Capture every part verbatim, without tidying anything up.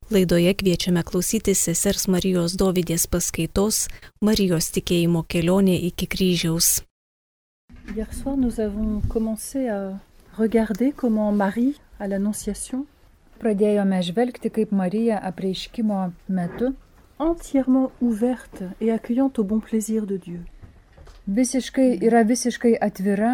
Laidoje kviečiame klausytis sesers Marijos Dovydės paskaitos Marijos tikėjimo kelionė iki kryžiaus. Hier soir, nous avons commencé à regarder comment Marie, à l'Annonciation, Pradėjome žvelgti, kaip Marija apreiškimo metu entièrement ouverte et accueillante au bon plaisir de Dieu. visiškai yra visiškai atvira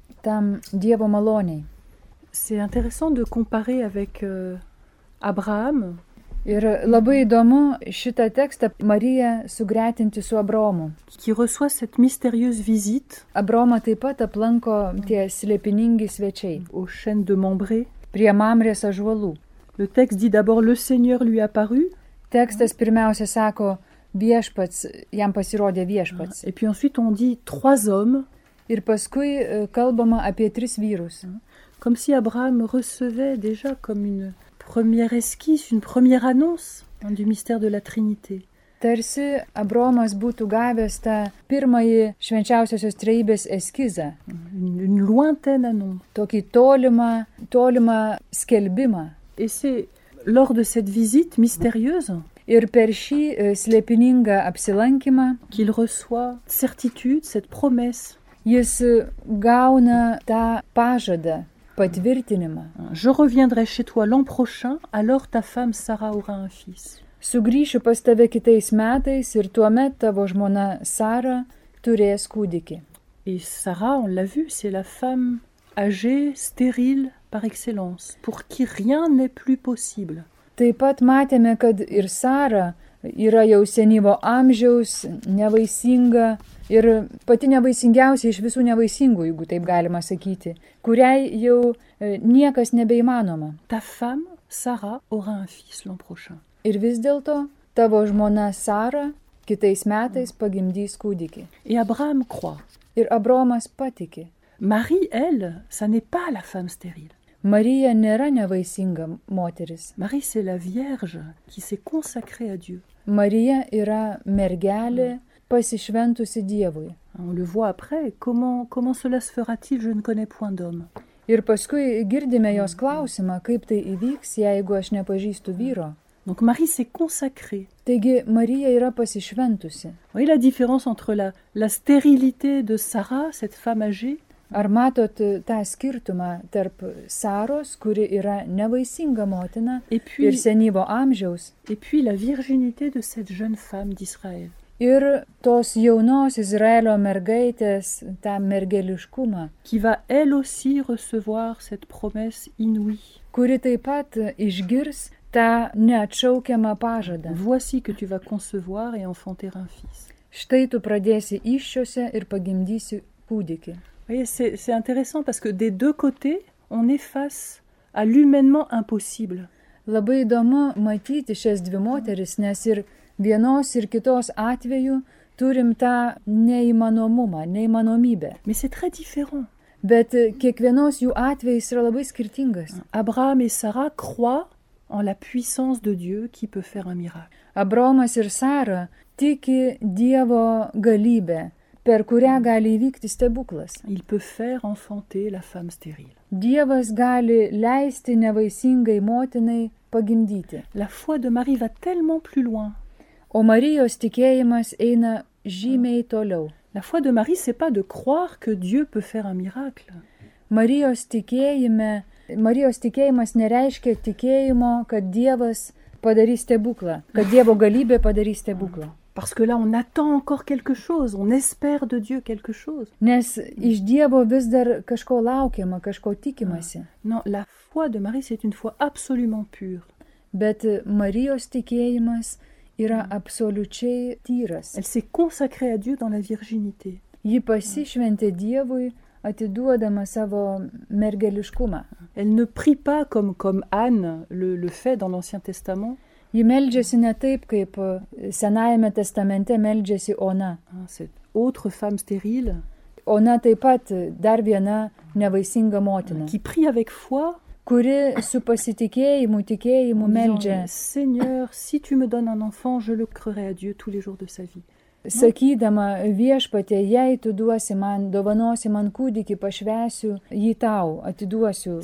tam Dievo maloniai. C'est intéressant de comparer avec euh, Abraham, Ir labai įdomu šitą tekstą Mariją sugretinti su Abraomu. qui reçoit cette mystérieuse visite Abraomą taip pat aplanko tie slėpiningi svečiai au chêne de Mambré. prie Mamrės ąžuolų. Le texte dit d'abord « Le Seigneur lui apparut Tekstas pirmiausia sako, viešpats, jam pasirodė viešpats. » et puis ensuite on dit « trois hommes » Ir paskui e, kalbama apie tris vyrus. comme si Abraham recevait déjà comme une première esquisse, une première annonce hein, du mystère de la Trinité. Tarsi Abraomas būtų gavęs tą pirmąjį švenčiausiosios trejybės eskizą, Une, une lointaine annonce. tokį tolimą, tolimą skelbimą. Et c'est lors de cette visite mystérieuse Ir per šį e, slėpiningą apsilankymą qu'il reçoit certitude, cette promesse. jis e, gauna tą pažadą, patvirtinimą. Je reviendrai chez toi l'an prochain, alors ta femme Sarah aura un fils. Sugrįšiu pas tave kitais metais ir tuomet tavo žmona Sara turės kūdikį. Et Sarah, on l'a vu, c'est la femme âgée, stérile par excellence, pour qui rien n'est plus possible. Taip pat matėme, kad ir Sara yra jau senyvo amžiaus, nevaisinga ir pati nevaisingiausia iš visų nevaisingų, jeigu taip galima sakyti, kuriai jau e, niekas nebeįmanoma. Ta femme, Sarah, aura un fils l'an prochain. Ir vis dėlto tavo žmona Sara kitais metais pagimdys kūdikį. Et Abraham croit. Ir Abraomas patikė. Marie, elle, ça n'est pas la femme stérile. Marija nėra nevaisinga moteris. Marie, c'est la Vierge qui s'est consacrée à Dieu. Marija yra mergelė pasišventusi Dievui. On le voit après, comment, comment cela se fera-t-il, je ne connais point d'homme. Ir paskui girdime jos klausimą, kaip tai įvyks, jeigu aš nepažįstu vyro. Donc Marie s'est consacrée. Taigi Marija yra pasišventusi. Vous voyez la différence entre la, la stérilité de Sarah, cette femme âgée, Ar matot tą skirtumą tarp Saros, kuri yra nevaisinga motina et ir puis, senyvo amžiaus, et puis la virginité de cette jeune femme d'Israël. ir tos jaunos Izraelio mergaitės, tą mergeliškumą, Qui va elle aussi recevoir cette promesse inouïe. kuri taip pat išgirs tą neatšaukiamą pažadą. Voici que tu vas concevoir et enfanter un fils. Štai tu pradėsi įsčiose ir pagimdysi kūdikį. Vous voyez, c'est, c'est intéressant parce que des deux côtés, on est face à l'humainement impossible. Labai įdomu matyti šias dvi moteris, nes ir vienos ir kitos atveju turim tą neįmanomumą, neįmanomybę. Mais c'est très différent. Bet kiekvienos jų atvejis yra labai skirtingas. Abraham et Sarah croient en la puissance de Dieu qui peut faire un miracle. Abraomas ir Sara tiki Dievo galybę, per kurią gali įvykti stebuklas. Il peut faire enfanter la femme stérile. Dievas gali leisti nevaisingai motinai pagimdyti. La foi de Marie va tellement plus loin. O Marijos tikėjimas eina žymiai toliau. La foi de Marie, c'est pas de croire que Dieu peut faire un miracle. Marijos tikėjime, Marijos tikėjimas nereiškia tikėjimo, kad Dievas padarys stebuklą, kad Dievo galybė padarys stebuklą. Parce que là, on attend encore quelque chose, on espère de Dieu quelque chose. Nes iš Dievo vis dar kažko laukiama, kažko tikimasi. Non, la foi de Marie, c'est une foi absolument pure. Bet Marijos tikėjimas yra absoliučiai tyras. Elle s'est consacrée à Dieu dans la virginité. Ji pasišventė Dievui, atiduodama savo mergeliškumą. Elle ne prie pas comme, comme Anne le, le fait dans l'Ancien Testament. Ji meldžiasi ne taip, kaip Senajame testamente meldžiasi Ona. Cette autre femme stérile Ona taip pat dar viena nevaisinga motina, qui prie avec foi, kuri su pasitikėjimu, tikėjimu en disant, meldžia, Seigneur, si tu me donnes un enfant, je le créerai à Dieu tous les jours de sa vie. sakydama, viešpatie, jei tu duosi man, dovanosi man kūdikį, pašvęsiu jį tau, atiduosiu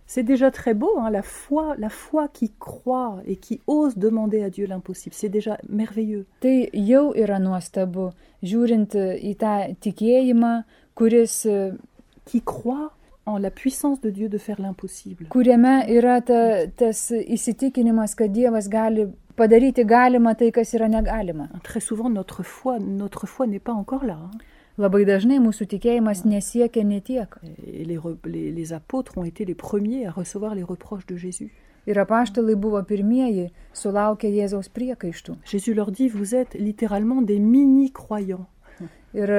C'est déjà très beau, hein, la foi, la foi qui croit et qui ose demander à Dieu l'impossible. C'est déjà merveilleux. Tai jau yra nuostabu, žiūrint į tą tikėjimą, kuris, Qui croit en la puissance de Dieu de faire l'impossible. kuriame yra ta, tas įsitikinimas, kad Dievas gali padaryti galima tai, kas yra negalima. Très souvent, notre foi, notre foi n'est pas encore là. Hein. Labai dažnai mūsų tikėjimas nesiekia netiek. Et les, re- les, les apôtres ont été les premiers à recevoir les reproches de Jésus. Ir apaštalai buvo pirmieji sulaukę Jėzaus priekaištų. Jésus leur dit, vous êtes littéralement des mini-croyants. Ir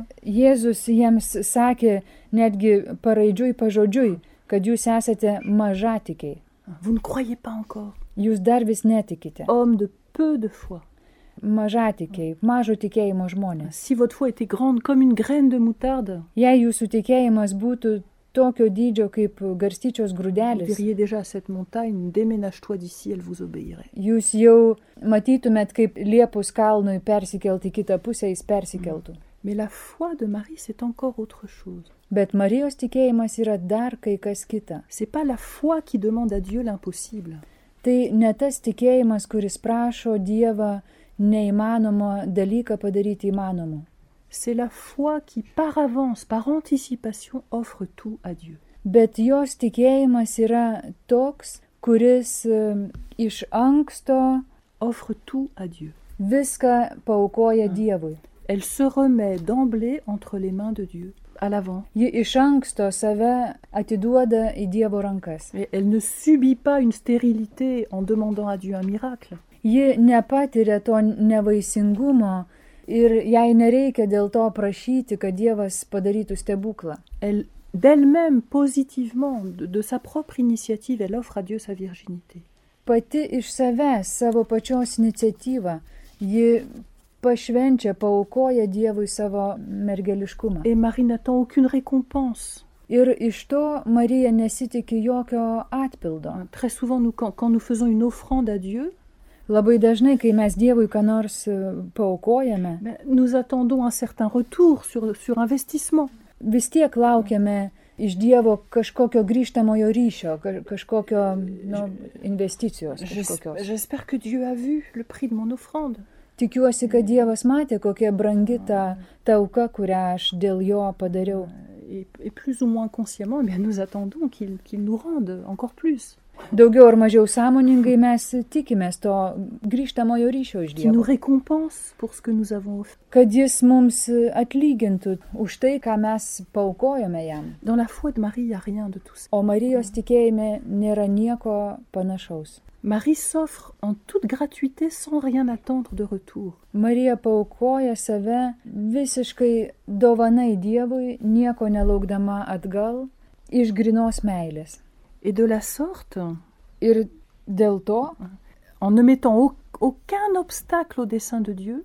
Jėzus jiems sakė netgi paraidžiui pažodžiui, kad jūs esate mažatikiai. Vous ne croyez pas encore. Jūs dar vis netikite. Hommes de peu de foi. Mažatikiai, mažo tikėjimo žmonės. Si votre foi était grande comme une graine de moutarde, Jei jūsų tikėjimas būtų tokio dydžio kaip garstyčios vous grūdelis, verriez déjà cette montagne, déménage-toi d'ici, elle vous obéirait. jūs jau matytumėt, kaip liepus kalnui persikelti kitą pusę, jis persikeltų. Mais la foi de Marie, c'est encore autre chose. Bet Marijos tikėjimas yra dar kai kas kita. C'est pas la foi qui demande à Dieu l'impossible. Tai ne tas tikėjimas, kuris prašo Dievą neįmanomo dalyką padaryti įmanomu. C'est la foi qui, par avance, par anticipation, offre tout à Dieu. Bet jos tikėjimas yra toks, kuris e, iš anksto Offre tout à Dieu. viską paukoja Dievui. Elle se remet d'emblée entre les mains de Dieu, à l'avant. Ji iš anksto save atiduoda į Dievo rankas. Et elle ne subit pas une stérilité en demandant à Dieu un miracle. Ji nepatiria to nevaisingumo ir jai nereikia dėl to prašyti, kad Dievas padarytų stebuklą. Elle, d'elle-même, positivement, de, de sa propre initiative, elle offre à Dieu sa virginité. Pati iš savęs, savo pačios iniciatyvą, ji pašvenčia, paaukoja Dievui savo mergeliškumą. Et Marie n'attend aucune récompense. Ir iš to Marija nesitiki jokio atpildo. Très souvent, nous, quand, quand nous faisons une offrande à Dieu, Labai dažnai, kai mes Dievui ką nors e, paaukojame, ben, nous attendons un certain retour sur, sur investissement. vis tiek laukiame iš Dievo kažkokio grįžtamojo ryšio, ka- kažkokio nu, investicijos. J'es- Kažkokios. J'espère que Dieu a vu le prix de mon offrande. Tikiuosi, kad Dievas matė, kokia brangi ta, ta auka, kurią aš dėl jo padariau. Et, et plus ou moins consciemment, eh bien, nous attendons qu'il qu'il nous rende encore plus, Daugiau ar mažiau sąmoningai mes tikimės to grįžtamojo ryšio iš qu'il nous Dievo. récompense pour ce que nous avons offert. Kad jis mums atlygintų už tai, ką mes paaukojome jam. Dans la foi de Marie, il n'y a rien de tout ça. O Marijos tikėjime nėra nieko panašaus. Marie s'offre en toute gratuité sans rien attendre de retour. Marija paaukoja save visiškai dovanai Dievui, nieko nelaukdama atgal, iš grinos meilės. Et de la sorte, Ir dėl to, en ne mettant au- aucun obstacle au dessein de Dieu,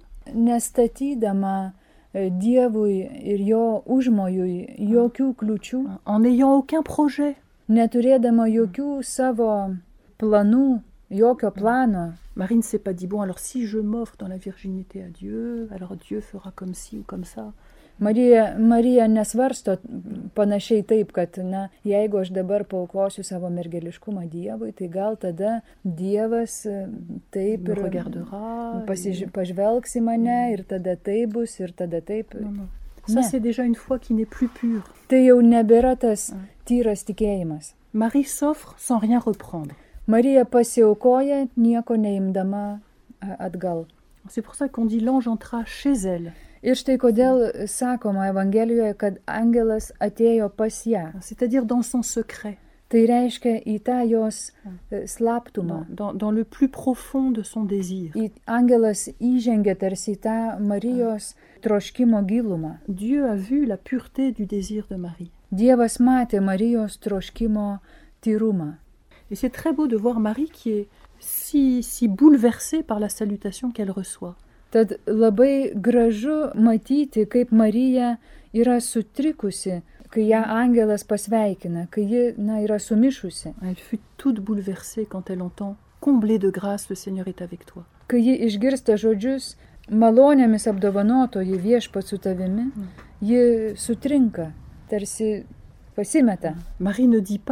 nestatydama e, Dievui ir jo užmojui jokių kliučių, en n'ayant aucun projet, neturėdama jokių savo planų, jokio plano, Marie ne s'est pas dit, bon, alors si je m'offre dans la virginité à Dieu, alors Dieu fera comme ci ou comme ça. Marija, Marija nesvarsto panašiai taip, kad, na, jeigu aš dabar paaukosiu savo mergeliškumą Dievui, tai gal tada Dievas e, taip Me ir regardera. pasiž... pažvelgs į mane ir tada taip bus ir tada taip. Non, non. Ça, Ne. c'est déjà une foi qui n'est plus pure. Tai jau nebėra tas tyras tikėjimas. Marie s'offre sans rien reprendre. Marija pasiaukoja, nieko neimdama a, atgal. C'est pour ça qu'on dit l'ange entra chez elle. Ir štai kodėl sakoma Evangelijoje, kad angelas atėjo pas ją. C'est-à-dire dans son secret, Tai reiškia į tą jos e, slaptumą. dans, dans, dans le plus profond de son désir. Į angelas įžengė tarsi į tą Marijos troškimo gilumą. Dieu a vu la pureté du désir de Marie. Dievas matė Marijos troškimo tyrumą. Et c'est très beau de voir Marie qui est si, si bouleversée par la salutation qu'elle reçoit. Tad labai gražu matyti, kaip Marija yra sutrikusi, kai ją angelas pasveikina, kai ji, na, yra sumišusi, Elle fut toute bouleversée quand elle entend « Comblée de grâce, le Seigneur est avec toi kai ji išgirsta žodžius malonėmis apdovanotoji viešpats su tavimi, ji sutrinka, tarsi pasimeta. ». Marie ne dit pas «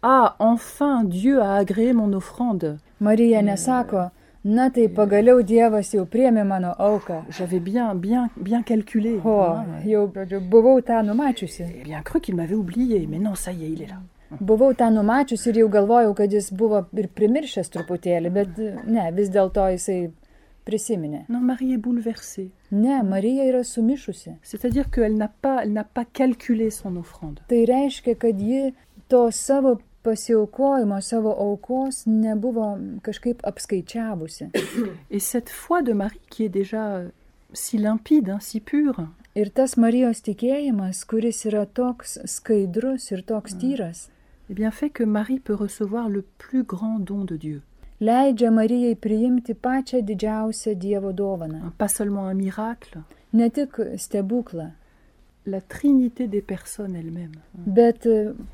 ah, enfin Dieu a agréé mon offrande. Marija nesako, na tai pagaliau Dievas jau priėmė mano auką. J'avais bien, bien, bien calculé. O, Ah, jau žodžiu, buvau tą numačiusi. J'ai bien cru qu'il m'avait oublié, mais non, ça y est, il est là. Buvau tą numačiusi ir jau galvojau, kad jis buvo ir primiršęs truputėlį, bet ne, vis dėlto jisai prisiminė. Non, Marie est bouleversée. Ne, Marija yra sumišusi. C'est-à-dire qu'elle n'a pas, elle n'a pas calculé son offrande. Tai reiškia, kad ji to savo pasiaukojimo, savo aukos nebuvo kažkaip apskaičiavusi. Et cette foi de Marie, qui est déjà euh, si limpide, hein, si pure, Ir tas Marijos tikėjimas, kuris yra toks skaidrus ir toks tyras, eh bien fait que Marie peut recevoir le plus grand don de Dieu. leidžia Marijai priimti pačią didžiausią Dievo dovaną. Hein, pas seulement un miracle, Ne tik stebuklą, la trinité des personnes elles-mêmes. bet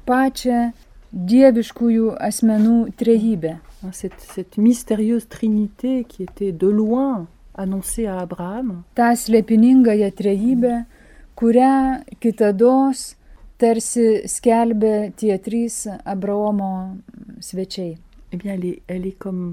pačią dieviškųjų asmenų trejybę. Hein, cette, cette mystérieuse trinité qui était de loin annoncée à Abraham, Ta slėpiningąją trejybę, kurią kitados tarsi skelbė tie trys Abraomo svečiai. eh bien elle est, elle est comme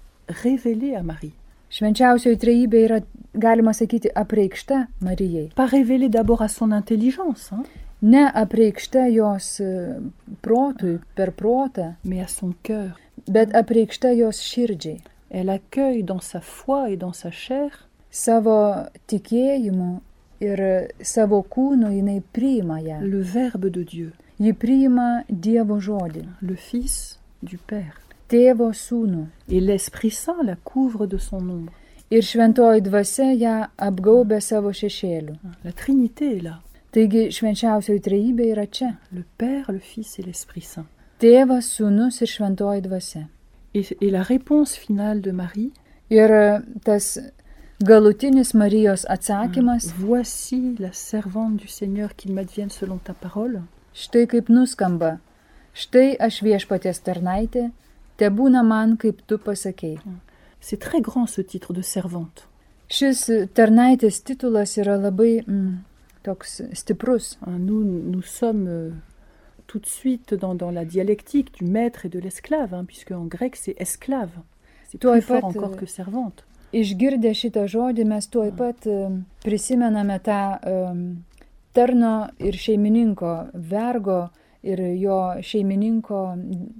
révélée à Marie. Švenčiausioji trejybė yra, galima sakyti, apreikšta Marijai. Pas révélée d'abord à son intelligence, hein, Ne apreikšta jos e, protui, per protą, mais à son cœur. bet apreikšta jos širdžiai. Elle accueille dans sa foi et dans sa chair Savo tikėjimu ir savo kūnu jinai priima ją. le Verbe de Dieu, Ji priima Dievo žodį, le Fils du Père. tėvo sūnų. Et l'Esprit Saint la couvre de son ombre. Ir šventoji dvasia ją apgaubė savo šešėliu. La Trinité est là, Taigi švenčiausioji trejybė yra čia. le Père, le Fils et l'Esprit Saint. Tėvas, sūnus ir šventoji dvasia. Et, et la réponse finale de Marie, Ir tas galutinis Marijos atsakymas, voici la servante du Seigneur, qu'il m'advienne selon ta parole. štai kaip nuskamba. Štai aš viešpaties tarnaitė, tebūna man, kaip tu pasakei. C'est très grand ce titre de servante. Šis tarnaitės titulas yra labai mm, toks stiprus. Hein, Nous, nous sommes euh, tout de suite dans, dans la dialectique du maître et de l'esclave, hein, puisque en grec c'est esclave. C'est Tuoj plus fort pat, encore euh, que servante. Išgirdę šitą žodį mes tuoj pat um, prisimename tą um, tarno ir šeimininko, vergo ir jo šeimininko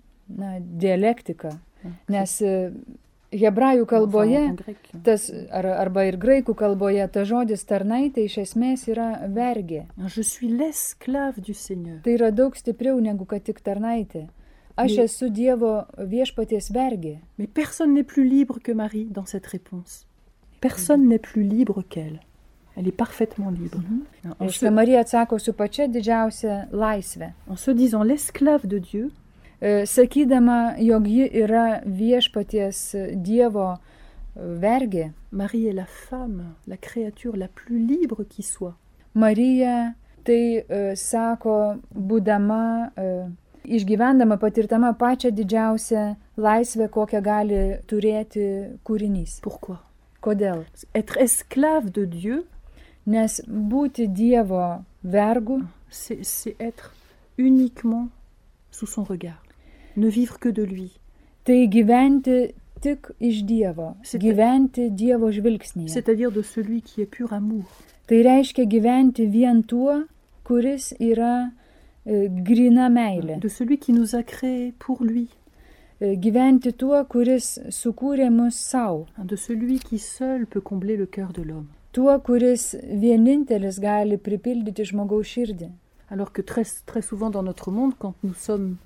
na, dialektiką. Nes uh, hebrajų kalboje, Enfin, en grec. tas, ar, arba ir graikų kalboje, ta žodis tarnaitė iš esmės yra vergė. Hein, Je suis l'esclave du Seigneur. Tai yra daug stipriau negu kad tik tarnaitė. Aš Mais- esu Dievo viešpaties vergė. Mais personne n'est plus libre que Marie dans cette réponse. Personne n'est plus libre qu'elle. Elle est parfaitement libre. Hein, En, Reiškia, se, Marija atsako su pačia didžiausia laisvė. en se disant l'esclave de Dieu, E, Sakydama, jog ji yra viešpaties Dievo e, vergė, Marie est la femme, la créature la plus libre qui soit. Marija tai e, sako, būdama, e, išgyvendama, patirtama pačią didžiausią laisvę, kokią gali turėti kūrinys. Pourquoi? Kodėl? Être esclave de Dieu, Nes būti Dievo vergu, c'est c'est être uniquement sous son regard. Ne vivre que de lui. tai gyventi tik iš Dievo, C'est- gyventi Dievo žvilgsnyje. C'est-à-dire de celui qui est pur amour. Tai reiškia gyventi vien tuo, kuris yra e, grina meilė. De celui qui nous a créés pour lui. E, Gyventi tuo, kuris sukūrė mus savo. Hein, De celui qui seul peut combler le cœur de l'homme. Tuo, kuris vienintelis gali pripildyti žmogaus širdį. Alors que très, très souvent dans notre monde, quand nous sommes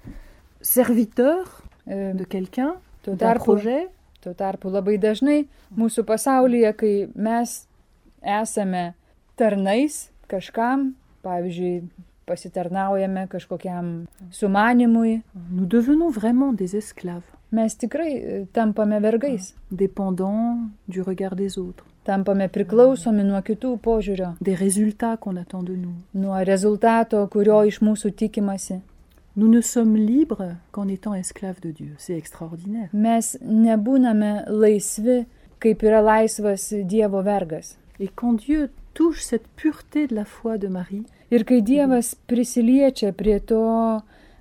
serviteurs E, de quelqu'un, Tuo d'un tarpu, projet, tuo tarpu labai dažnai mūsų pasaulyje, kai mes esame tarnais kažkam, pavyzdžiui, pasitarnaujame kažkokiam sumanimui, nous devenons vraiment des esclaves, mes tikrai e, tampame vergais, dépendants du regard des autres, tampame priklausomi nuo kitų požiūrio, des résultats qu'on attend de nous. nuo rezultato, kurio iš mūsų tikimasi. Nous ne sommes libres qu'en étant esclaves de Dieu. C'est extraordinaire. Mes nebūname laisvi, kaip yra laisvas Dievo vergas. Et quand Dieu touche cette pureté de la foi de Marie, Ir kai Dievas prisiliečia prie to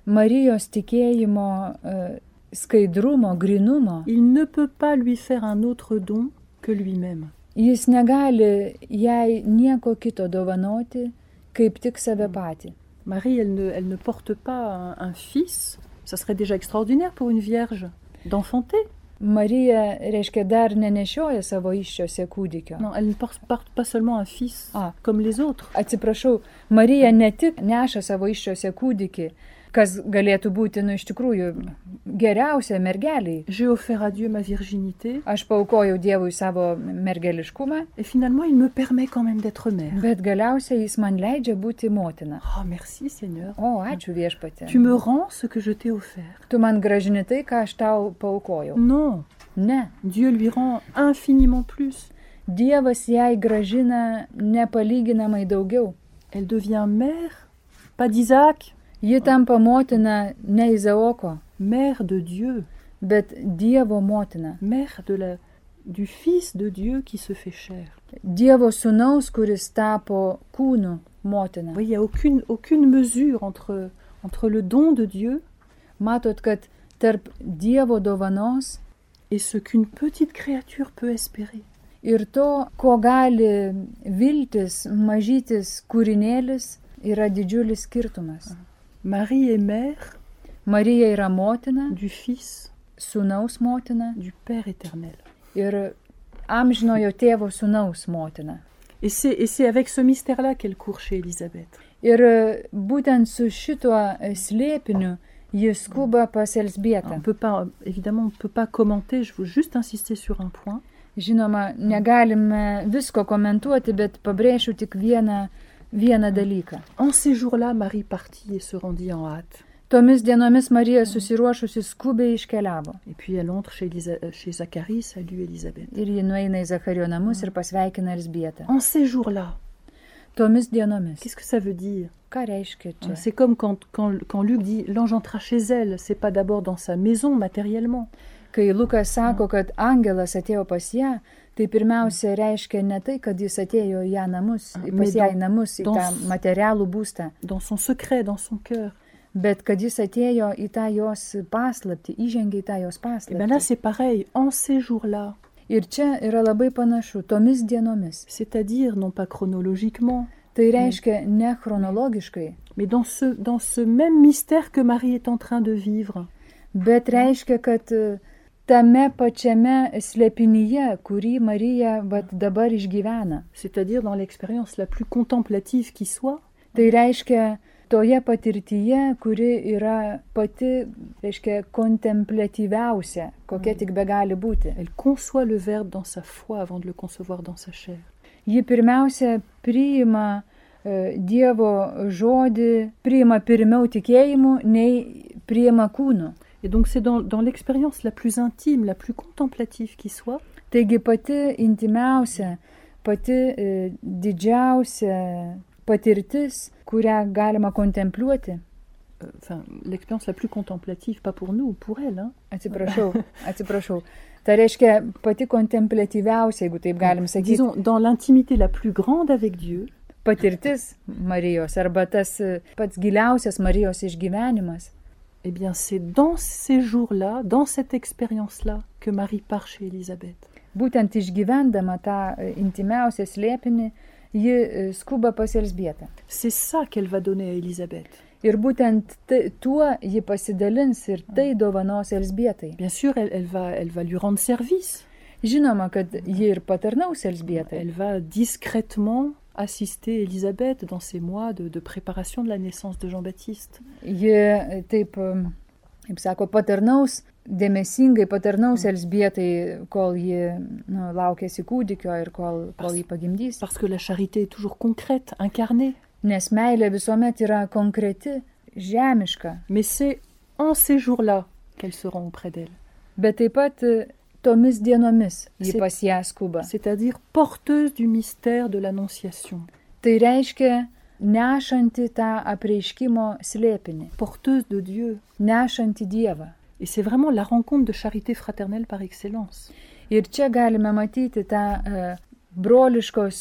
Marijos tikėjimo uh, skaidrumo, grinumo, il ne peut pas lui faire un autre don que lui-même. jis negali jai nieko kito dovanoti, kaip tik save patį. Marie, elle ne, elle ne porte pas un, un fils. Ça serait déjà extraordinaire pour une vierge d'enfanter. Marija, reiškia, dar nenešioja savo iščiose kūdikio. Non, elle ne porte, porte pas seulement un fils Ah. comme les autres. Atsiprašau, Marija ne tik neša savo iščiose kūdikį, kas galėtų būti, nu, iš tikrųjų, geriausia mergeliai. J'ai offert à Dieu ma virginité Aš paaukojau Dievui savo mergeliškumą, et finalement il me permet quand même d'être mère. bet galiausiai jis man leidžia būti motina. Oh, merci Seigneur. O, ačiū viešpatie. Tu me rends ce que je t'ai offert. Tu man gražini tai, ką aš tau paaukojau. Non, Ne. Dieu lui rend infiniment plus. Dievas jai gražina nepalyginamai daugiau. Elle devient mère, pas d'Isaac, Ji tampa motina ne Izaoko, mère de Dieu, bet Dievo motina. mère de la, du Fils de Dieu qui se fait chair. Dievo sūnaus, kuris tapo kūnu motina. Vous voyez, il n'y a aucune, aucune mesure entre, entre le don de Dieu Matot, kad tarp Dievo dovanos et ce qu'une petite créature peut espérer. ir to, ko gali viltis mažytis kūrinėlis, yra didžiulis skirtumas. Marie est mère Marija yra motina, du Fils, sūnaus motina du Père éternel. ir amžinojo tėvo sūnaus motina. Et c'est, et c'est avec ce mystère-là qu'elle court chez Élisabeth. Ir būtent su šituo slėpiniu jis skuba pas Elsbietą. On peut pas, évidemment, on ne peut pas commenter, je veux juste insister sur un point. Žinoma, negalime visko komentuoti, bet pabrėšiu tik vieną, vieną dalyką. En ces jours-là, Marie partit et se rendit en hâte. Tomis dienomis Marija susiruošusi skubiai iškeliavo. Et puis elle entre chez, Elisa, chez Zacharie, salue Élisabeth. Ir ji nueina į Zachario namus ir pasveikina Elsbietą. En ces jours-là, Tomis dienomis. qu'est-ce que ça veut dire? Ką reiškia čia? C'est comme quand, quand, quand Luc dit l'ange entra chez elle, c'est pas d'abord dans sa maison matériellement. Kai Lukas sako, kad angelas atėjo pas ją, tai pirmiausia reiškia ne tai, kad jis atėjo į ją namus, pas Mais ją į dans- namus, į dans tą s- materialų būstą, Dans son secret, dans son cœur. bet kad jis atėjo į tą jos paslaptį, įžengė į tą jos Et bien là, paslaptį. c'est pareil. En ces jours-là, Ir čia yra labai panašu, tomis dienomis. c'est-à-dire non pas chronologiquement, Tai reiškia ne chronologiškai, mais dans ce, dans ce même mystère que Marie est en train de vivre. bet reiškia, kad e, tame pačiame slėpinyje, kurį Marija vat, dabar išgyvena. C'est-à-dire dans l'expérience la plus contemplative qui soit, Tai reiškia toje patirtyje, kuri yra pati, reiškia, kontempliatyviausia, kokia tik be gali būti. elle conçoit le Verbe dans sa foi avant de le concevoir dans sa chair. Ji pirmiausia priima e, Dievo žodį, priima pirmiau tikėjimu, nei priima kūnu. Et donc c'est dans, dans l'expérience la plus intime, la plus contemplative qui soit, Taigi pati intimiausia, pati e, didžiausia patirtis, kurią galima kontempliuoti. euh, enfin l'expérience la plus contemplative, pas pour nous, pour elle, hein. Atsiprašau, atsiprašau. Tai reiškia pati kontempliatyviausia, jeigu taip galim sakyti, Disons, dans l'intimité la plus grande avec Dieu, patirtis Marijos arba tas e, pats giliausias Marijos išgyvenimas. eh bien c'est dans ces jours-là, dans cette expérience-là, que Marie part chez Élisabeth. Būtent išgyvendama tą e, intimiausią slėpinį, ji e, skuba pas Elsbietą. C'est ça qu'elle va donner à Élisabeth. Ir būtent tai, tuo ji pasidalins ir tai dovanos Elsbietai. Bien sûr, elle, elle, va, elle va lui rendre service. Žinoma, kad ji ir patarnaus Elsbietai. Elle va discrètement assister Élisabeth dans ces mois de, de préparation de la naissance de Jean-Baptiste. Ji taip, em, kaip sako, patarnaus, dėmesingai patarnaus Elsbietai, kol ji nu, laukėsi kūdikio ir kol, kol jį pagimdys. Parce que la charité est toujours concrète, incarnée. Nes meilė visuomet yra konkreti, žemiška, Mais c'est en ces jours-là qu'elle se rend auprès d'elle. bet taip pat e, tomis dienomis ji C'est- pas ją skuba. C'est-à-dire porteuse du mystère de l'Annonciation. Tai reiškia nešanti tą apreiškimo slėpinį, Porteuse de Dieu. nešanti Dievą. Et c'est vraiment la rencontre de charité fraternelle par excellence. Ir čia galime matyti tą e, broliškos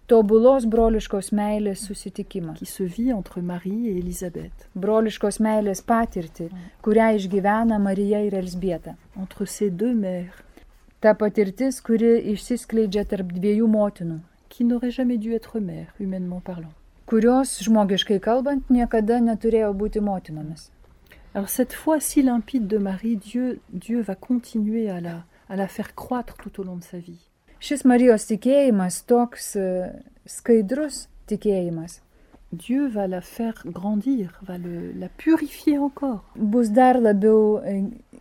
tobulos broliškos meilės susitikimą. qui se vit entre Marie et Élisabeth. Broliškos meilės patirtį, kurią išgyvena Marija ir Elzbieta. Entre ces deux mères Ta patirtis, kuri išsiskleidžia tarp dviejų motinų, qui n'auraient jamais dû être mères, humainement parlant. kurios, žmogiškai kalbant, niekada neturėjo būti motinomis. Alors cette foi si limpide de Marie, Dieu, Dieu va continuer à la, à la faire croître tout au long de sa vie. Šis Marijos tikėjimas, toks e, skaidrus tikėjimas, Dieu va la faire grandir, va le, la purifier encore. bus dar labiau e,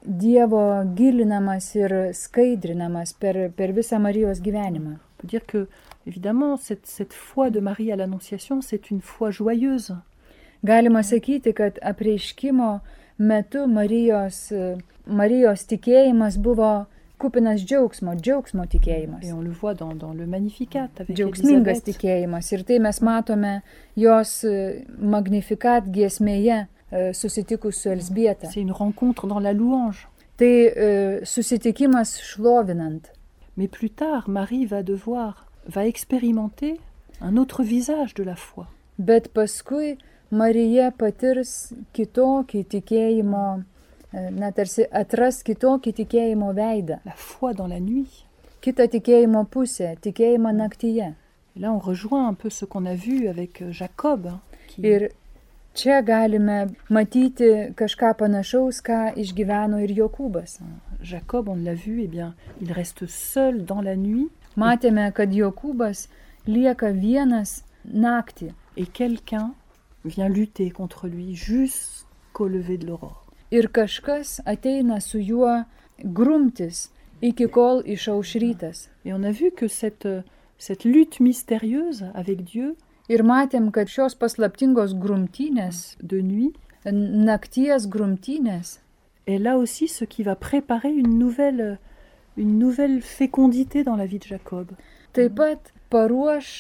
Dievo gilinamas ir skaidrinamas per, per visą Marijos gyvenimą. On peut dire que, évidemment, cette, cette foi de Marie à l'Annonciation, c'est une foi joyeuse. Galima sakyti, kad apreiškimo metu Marijos, e, Marijos tikėjimas buvo kupinas džiaugsmo, džiaugsmo tikėjimas. Et on le voit dans, dans le Magnificat avec Džiaugsmingas Élisabeth. tikėjimas. Ir tai mes matome jos e, Magnificat giesmėje e, susitikus su Elzbieta. C'est une rencontre dans la louange. Tai e, susitikimas šlovinant. Mais plus tard, Marie va devoir, va expérimenter un autre visage de la foi. Bet paskui Marija patirs kitokį tikėjimo, e, na tarsi atras kitokį tikėjimo veidą. La foi dans la nuit. Kitą tikėjimo pusę, tikėjimą naktyje. Et là, on rejoint un peu ce qu'on a vu avec Jacob. Hein, qui... Ir čia galime matyti kažką panašaus, ką išgyveno ir Jokūbas. Jacob, on l'a vu, eh bien, il reste seul dans la nuit. Matėme, kad Jokūbas lieka vienas naktį. Et quelqu'un vient lutter contre lui jusqu'au lever de l'aurore. Ir kažkas ateina su juo grumtis iki kol išauš rytas. Et on a vu que cette, cette lutte mystérieuse avec Dieu Ir matėm, kad šios paslaptingos grumtynės, de nuit nakties grumtynės, est là aussi ce qui va préparer une nouvelle, une nouvelle fécondité dans la vie de Jacob. taip pat paruoš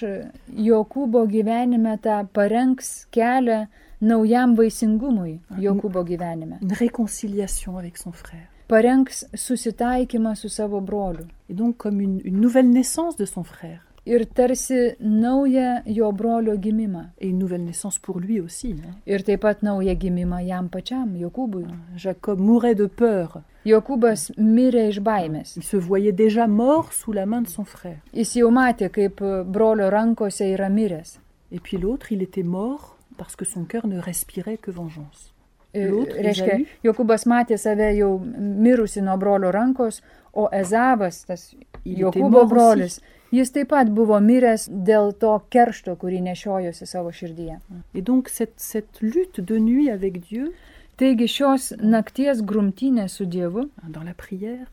Jokūbo gyvenime, tą parengs kelią naujam vaisingumui Jokūbo gyvenime. Une réconciliation avec son frère. Parengs susitaikymą su savo broliu. Et donc comme une, une nouvelle naissance de son frère. Ir tarsi naują jo brolio gimimą. Et une nouvelle naissance pour lui aussi. Hein. Ir taip pat naują gimimą jam pačiam, Jokūbui. Jacob mourait de peur. Jokūbas mirė iš baimės. Il se voyait déjà mort sous la main de son frère. Jis jau matė, kaip brolio rankose yra miręs. Et puis l'autre, il était mort parce que son cœur ne respirait que vengeance. Ir, L'autre, reiškia, Ezaü, Jokūbas matė save jau mirusi nuo brolio rankos, o Ezavas, tas Il était Jokūbo mort brolis, jis taip pat buvo miręs dėl to keršto, kurį nešiojosi savo širdyje. Et donc cette, cette lutte de nuit avec Dieu, Taigi šios nakties grumtynės su Dievu dans la prière,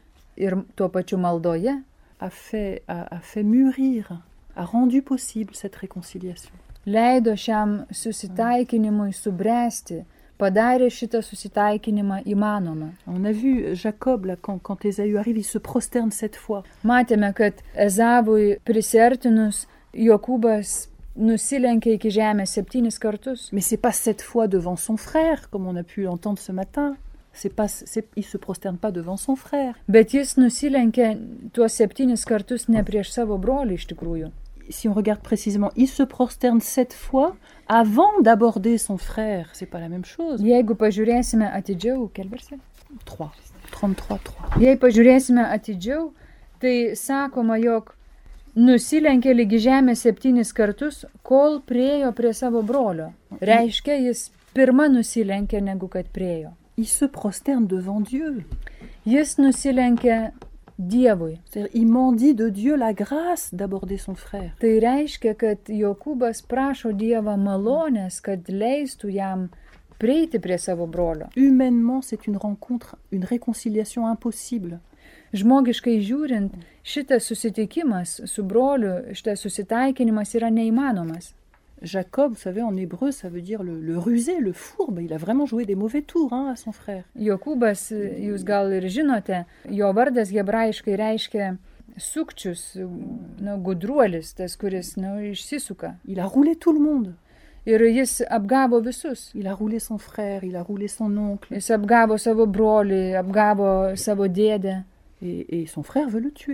ir tuo pačiu maldoje a fait, a, a fait mûrir, a rendu possible cette réconciliation. leido šiam susitaikinimui subręsti, padarė šitą susitaikinimą įmanomą. On a vu Jacob, là, quand, quand Ésaü arrive, il se prosterne sept fois. Matėme, kad Ezavui prisertinus Jokūbas nusilenkė iki žemės septynis kartus. Mais c'est pas sept fois devant son frère, comme on a pu l'entendre ce matin. C'est pas, c'est, il se prosterne pas devant son frère. Bet jis nusilenkė tuos septynis kartus ne prieš savo brolį iš tikrųjų. Si on regarde précisément, il se prosterne sept fois avant d'aborder son frère. C'est pas la même chose. Jeigu pažiūrėsime atidžiau, kelversie? trois. trente-trois, trois. Jei pažiūrėsime atidžiau, tai sakoma, jog nusilenkė lygi žemė septynis kartus, kol priejo prie savo brolio. Reiškia, jis pirma nusilenkė, negu kad priejo. Il se prosterne devant Dieu. Jis nusilenkė Dievui. C'est-à-dire, il mendie de Dieu la grâce d'aborder son frère. Tai reiškia, kad Jokūbas prašo Dievą malonės, kad leistų jam prieiti prie savo brolio. Humainement, c'est une rencontre, une réconciliation impossible. Žmogiškai žiūrint, šitas susitikimas su broliu, šitas susitaikinimas yra neįmanomas. Jacob, vous savez, en hébreu, ça veut dire le, le rusé, le fourbe. Il a vraiment joué des mauvais tours hein, à son frère. Jokūbas, jūs gal ir žinote, jo vardas hebrajiškai reiškia sukčius, nu, gudruolis, tas, kuris nu, išsisuka. Il a roulé tout le monde. Ir jis apgavo visus. Il a roulé son frère, il a roulé son oncle. Jis apgavo savo brolį, apgavo savo dėdę. Et, et son frère veut le tuer.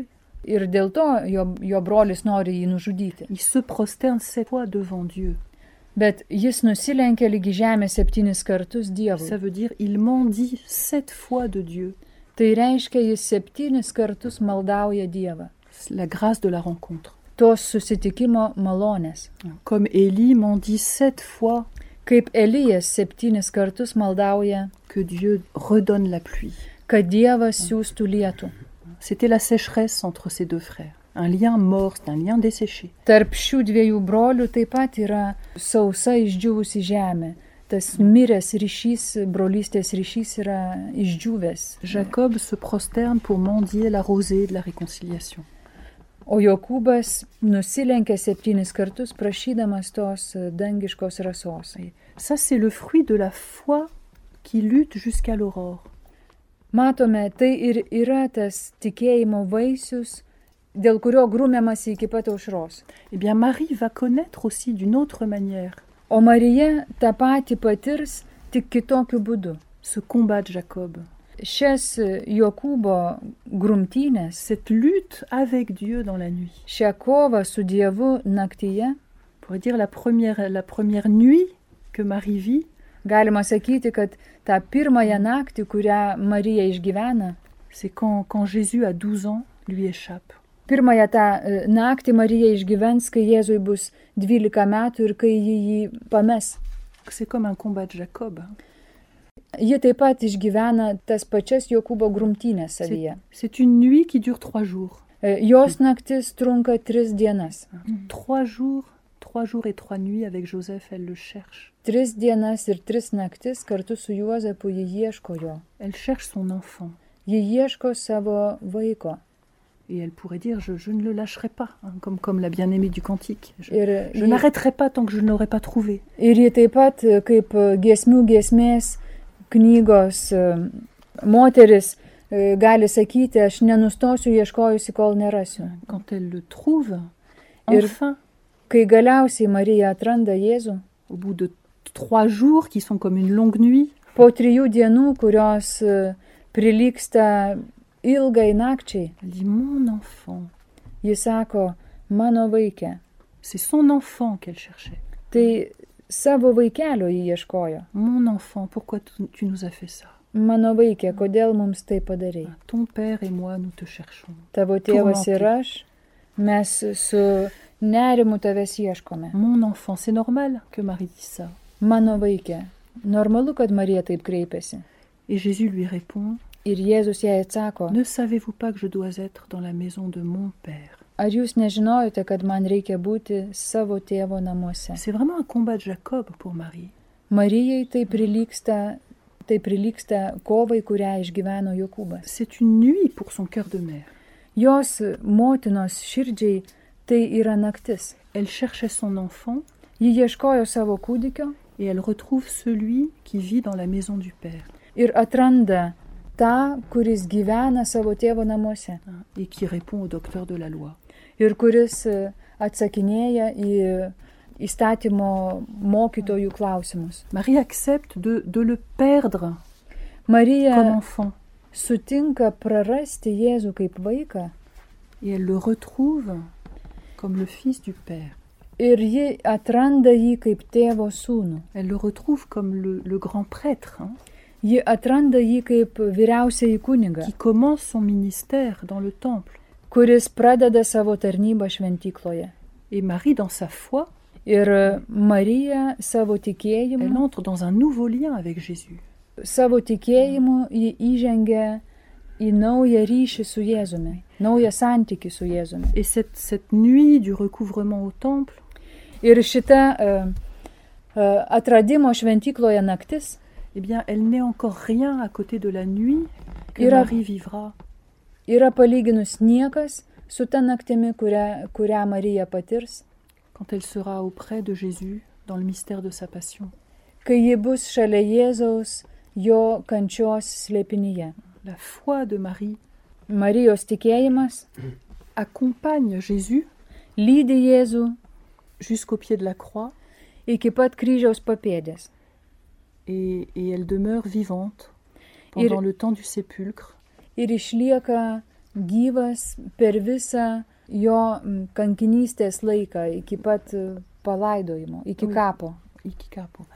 Ir dėl to jo, jo brolis nori jį nužudyti. Il se prosterne sept fois devant Dieu. Bet jis nusilenkia lygi žemė septynis kartus Dievui. Ça veut dire il mendie sept fois de Dieu. Tai reiškia, jis septynis kartus maldauja Dievą. La grâce de la rencontre. Tos susitikimo malonės. Comme Élie mendie sept fois Kaip Elijas septynis kartus maldauja, que Dieu redonne la pluie. kad Dievas siūstų lietų. C'était la sécheresse entre ces deux frères. Un lien mort, un lien desséché. Tarp šių dviejų brolių taip pat yra sausa išdžiūvusi žemė. Tas miręs ryšys, brolystės ryšys yra išdžiūvęs. Jacob se prosterne pour mendier la rosée de la réconciliation. O Jokūbas nusilenkia septynis kartus prašydamas tos dangiškos rasos. Ça, c'est le fruit de la foi qui lutte jusqu'à l'aurore. Matome, tai ir yra tas tikėjimo vaisius, dėl kurio grūmiamasi iki pat aušros. Eh bien, Marie va connaître aussi d'une autre manière O Marija tą patį patirs tik kitokiu būdu. ce combat de Jacob, Šias Jokūbo grumtynės, cette lutte avec Dieu dans la nuit. šią kovą su Dievu naktyje, On pourrait dire la première, la première nuit que Marie vit, galima sakyti, kad tą pirmąją naktį, kurią Marija išgyvena, c'est quand, quand Jésus, à douze ans, lui échappe. pirmąją tą e, naktį Marija išgyvens, kai Jėzui bus dvylika metų ir kai jį jį pames. C'est comme un combat de Jacob. hein. Ji taip pat išgyvena tas pačias Jokūbo grumtynės C'est savyje. c'est une nuit qui dure trois jours. E, Jos naktis trunka tris dienas. Trois jours, trois jours et trois nuits avec Joseph, elle le cherche. Tris dienas ir tris naktis kartu su Juozapu ji ieško jo. Elle cherche son enfant. Ji ieško savo vaiko. Et elle pourrait dire, je, je ne le lâcherai pas, hein, comme, comme la bien-aimée du cantique. Je, Ir, je ji- n'arrêterai pas tant que je ne l'aurai pas trouvé. ir ji taip pat, e, kaip e, giesmių giesmės knygos e, moteris, e, gali sakyti, aš nenustosiu ieškojusi, kol nerasiu. Quand elle le trouve, Ir- enfin, Kai galiausiai Marija atranda Jėzų, au bout de trois jours qui sont comme une longue nuit, po trijų dienų, kurios e, prilyksta ilgai nakčiai, elle dit, mon enfant. ji sako, mano vaikė. C'est son enfant qu'elle cherchait. Tai savo vaikelio jį ieškojo. Mon enfant, pourquoi tu, tu nous as fait ça? Mano vaikė, kodėl mums tai padarai? Ton père et moi, nous te cherchons. Tavo tėvas Tourmenté. ir aš, mes su nerimu tavęs ieškome. Mon enfant, c'est normal que Marie dise ça. Mano vaikė. Normalu, kad Marija taip kreipiasi. Et Jésus lui répond, Ir Jėzus jai atsako, ne savez-vous pas que je dois être dans la maison de mon père? ar jūs nežinojote, kad man reikia būti savo tėvo namuose? C'est vraiment un combat de Jacob pour Marie. Marijai tai prilyksta, tai prilyksta kovai, kurią išgyveno Jokūbas. C'est une nuit pour son cœur de mère. Jos motinos širdžiai tai yra naktis. Elle cherchait son enfant Ji ieškojo savo kūdikio et elle retrouve celui qui vit dans la maison du père ir atranda tą, kuris gyvena savo tėvo namuose hein, et qui répond au docteur de la loi. ir kuris e, atsakinėja į įstatymo mokytojų klausimus. Marie accepte de, de le perdre comme Marija enfant sutinka prarasti Jėzų kaip vaiką et elle le retrouve comme le fils du père. ir ji atranda jį kaip tėvo sūnų. Elle le retrouve comme le, le grand prêtre hein, Ji atranda jį kaip vyriausiąjį kunigą, qui commence son ministère dans le temple. kuris pradeda savo tarnybą šventykloje. Et Marie, dans sa foi, Ir Marija savo elle tikėjimu, entre dans un nouveau lien avec Jésus. savo tikėjimu ji įžengia į naują ryšį su Jėzumi, naują santykį su Jėzumi. Et cette, cette nuit du recouvrement au temple, Ir šita uh, uh, atradimo šventykloje naktis eh bien, elle n'est encore rien à côté de la nuit que Ira- Marie vivra yra palyginus niekas su ta naktimi, kurią, kurią Marija patirs, quand elle sera auprès de Jésus dans le mystère de sa passion. kai ji bus šalia Jėzaus jo kančios slėpinyje. La foi de Marie Marijos tikėjimas accompagne Jésus lydi Jėzų jusqu'au pied de la croix iki pat kryžiaus papėdės. et, et elle demeure vivante pendant Ir- le temps du sépulcre Ir išlieka gyvas per visą jo kankinystės laiką, iki pat palaidojimo, iki kapo. Iki kapo.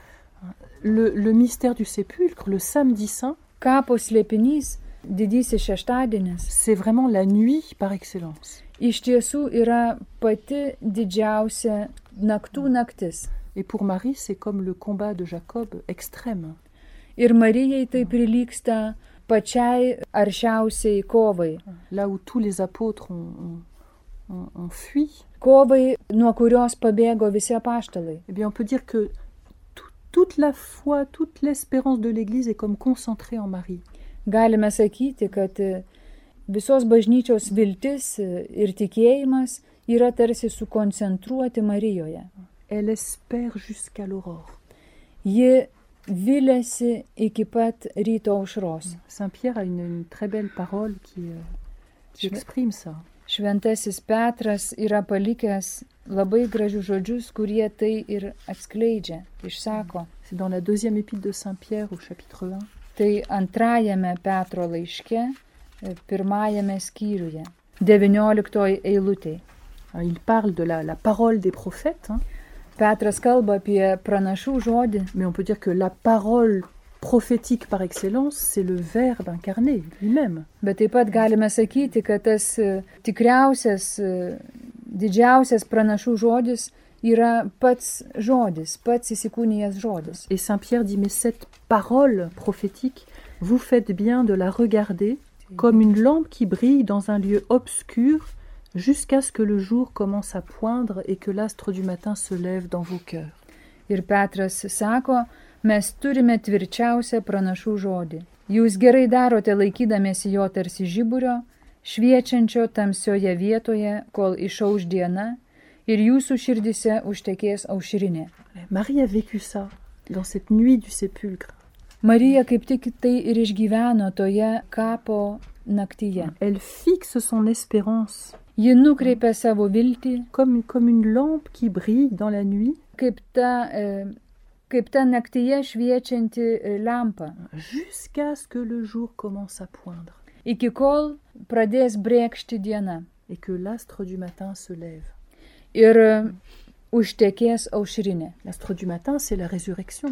Le, le mystère du sépulcre, le samedi saint, kapo slėpinys, didysis šeštadienis, c'est vraiment la nuit par excellence. Iš tiesų yra pati didžiausia naktų naktis. Et pour Marie, c'est comme le combat de Jacob extrême. Ir Marijai tai prilygsta pačiai aršiausiai kovai. Là où tous les apôtres ont, ont, ont, ont fui. Kovai, nuo kurios pabėgo visi apaštalai. Eh bien, on peut dire que tout, toute la foi, toute l'espérance de l'Église est comme concentrée en Marie. Galime sakyti, kad visos bažnyčios viltis ir tikėjimas yra tarsi sukoncentruoti Marijoje. Elle espère jusqu'à l'aurore. Ji viliasi iki pat ryto aušros. Saint Pierre a une, une très belle parole qui, euh, qui exprime ça. Šventasis Petras yra palikęs labai gražius žodžius, kurie tai ir atskleidžia, išsako. C'est dans la deuxième épître de Saint Pierre au chapitre un. Tai antrajame Petro laiške, pirmajame skyriuje, devynioliktoji eilutė. Il parle de la, la parole des prophètes. Hein. Petras kalba apie pranašų žodį. Mais on peut dire que la parole prophétique par excellence, c'est le Verbe incarné lui-même. Bet taip pat galime sakyti, kad tas tikriausias, didžiausias pranašų žodis yra pats žodis, pats įsikūnijęs žodis. Et Saint Pierre dit, mais cette parole prophétique, vous faites bien de la regarder comme une lampe qui brille dans un lieu obscur jusqu'à ce que le jour commence à poindre et que l'astre du matin se lève dans vos cœurs. Ir Petras sako, mes turime tvirčiausią pranašų žodį. Jūs gerai darote laikydamėsi jo tarsi žiburio, šviečiančio tamsioje vietoje, kol išauš diena, ir jūsų širdise užtekės aušrinė. Marie a vécu ça dans cette nuit du sépulcre. Marija kaip tik tai ir išgyveno toje kapo naktyje. Elle fixe son espérance. Ji nukreipia savo viltį comme, comme une lampe qui brille dans la nuit. Kaip ta, kaip ta naktyje šviečianti lampa. Jusqu'à ce que le jour commence à poindre. Iki kol pradės brėkšti diena. Et que l'astre du matin se lève. Ir užtekės aušrinė. L'astre du matin, c'est la résurrection.